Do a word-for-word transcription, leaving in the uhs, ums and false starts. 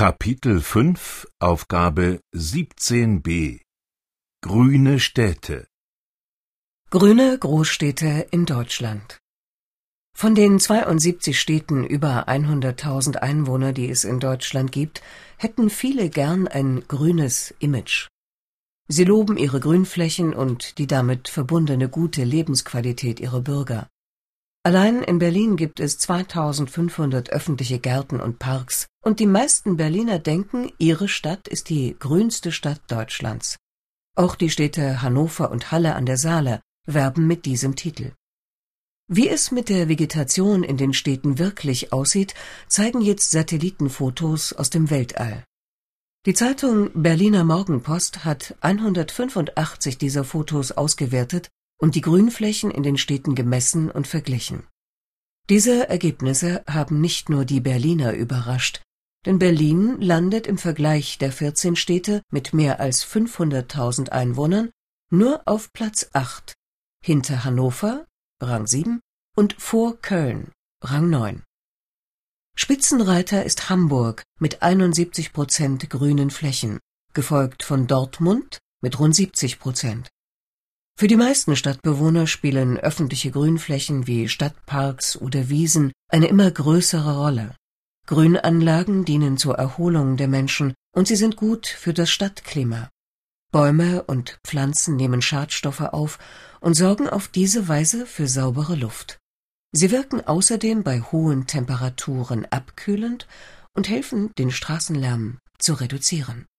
Kapitel fünf, Aufgabe siebzehn b. Grüne Städte. Grüne Großstädte in Deutschland. Von den zweiundsiebzig Städten über hunderttausend Einwohner, die es in Deutschland gibt, hätten viele gern ein grünes Image. Sie loben ihre Grünflächen und die damit verbundene gute Lebensqualität ihrer Bürger. Allein in Berlin gibt es zweitausendfünfhundert öffentliche Gärten und Parks, und die meisten Berliner denken, ihre Stadt ist die grünste Stadt Deutschlands. Auch die Städte Hannover und Halle an der Saale werben mit diesem Titel. Wie es mit der Vegetation in den Städten wirklich aussieht, zeigen jetzt Satellitenfotos aus dem Weltall. Die Zeitung Berliner Morgenpost hat hundertfünfundachtzig dieser Fotos ausgewertet und die Grünflächen in den Städten gemessen und verglichen. Diese Ergebnisse haben nicht nur die Berliner überrascht, denn Berlin landet im Vergleich der vierzehn Städte mit mehr als fünfhunderttausend Einwohnern nur auf Platz acht, hinter Hannover, Rang sieben, und vor Köln, Rang neun. Spitzenreiter ist Hamburg mit einundsiebzig Prozent grünen Flächen, gefolgt von Dortmund mit rund siebzig Prozent. Für die meisten Stadtbewohner spielen öffentliche Grünflächen wie Stadtparks oder Wiesen eine immer größere Rolle. Grünanlagen dienen zur Erholung der Menschen und sie sind gut für das Stadtklima. Bäume und Pflanzen nehmen Schadstoffe auf und sorgen auf diese Weise für saubere Luft. Sie wirken außerdem bei hohen Temperaturen abkühlend und helfen, den Straßenlärm zu reduzieren.